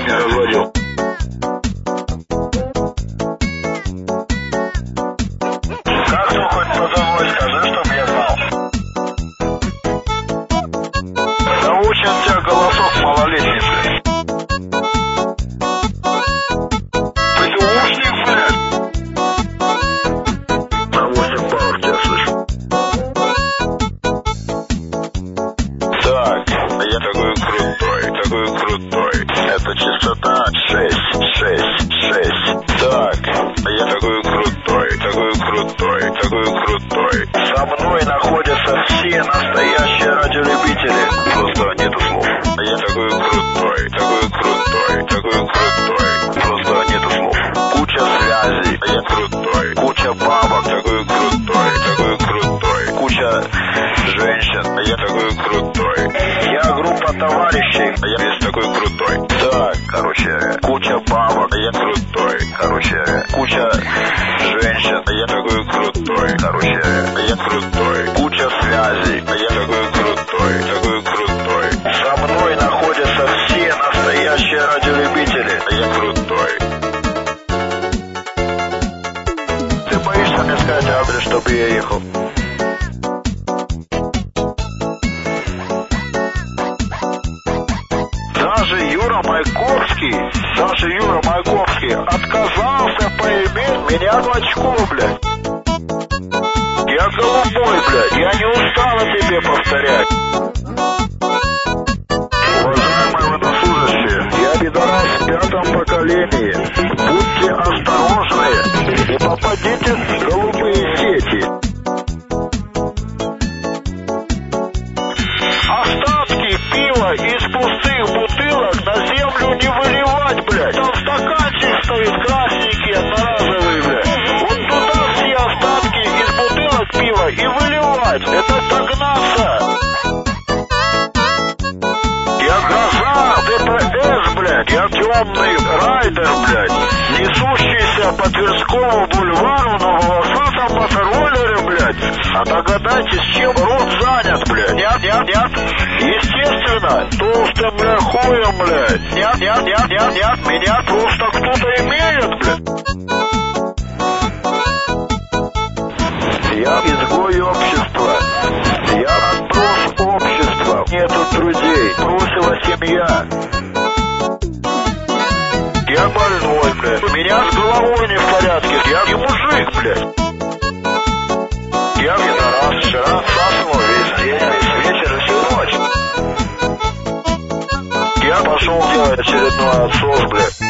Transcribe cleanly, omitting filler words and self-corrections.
не разводил. Как ты хоть позовой, скажи, чтоб я знал. Научен тебя голосов малолетних, блядь. ПТУшник, блядь. На 8 баллов тебя слышу. Так, я такой крутой. Это частота 666. Так, я такой крутой. Со мной находятся все настоящие радиолюбители. Просто нету слов. Я такой крутой. Просто нету слов. Куча связей. Я крутой. Куча бабок. Такой крутой. Куча женщин. Я такой крутой. Я группа товарищей. Я весь такой крутой. Так, короче, куча бабок. Я крутой. Короче, куча женщин. Я такой крутой. Короче, я крутой. Куча связей. Я такой крутой. Со мной находятся все настоящие радиолюбители. Я крутой. Ты боишься мне сказать адрес, чтобы я ехал? Даже Юра Майковский отказался поиметь меня в очко, блядь. Я голубой, блядь, я не устал тебе повторять. Уважаемые военнослужащие, я пидорас в 5-м поколении. Будьте осторожны, не попадите в голубые сети. Остатки пива из пустых бутылок на землю не выливать, блядь. Там стаканчик стоит красненький, одноразовый, блядь. Вот туда все остатки из бутылок пива и выливать. Это загнаться. Я гроза ДПС, блядь. Я темный райдер, блядь. Несущийся по Тверскому бульвару на волосатом мотороллере, блядь. А догадайтесь, чем рот занят, блядь. Нет. Естественно, толстым, бля, хуем, блядь. Нет. Меня просто кто-то имеет, блядь. Я изгой общества. Я отброс общества. Нету друзей. Бросила семья. Я больной, блядь. У меня с головой не в порядке. Я не мужик, блядь. Я пидорас. Вчера всасывал весь день, весь вечер и всю ночь. Я пошел делать очередной отсос, блядь.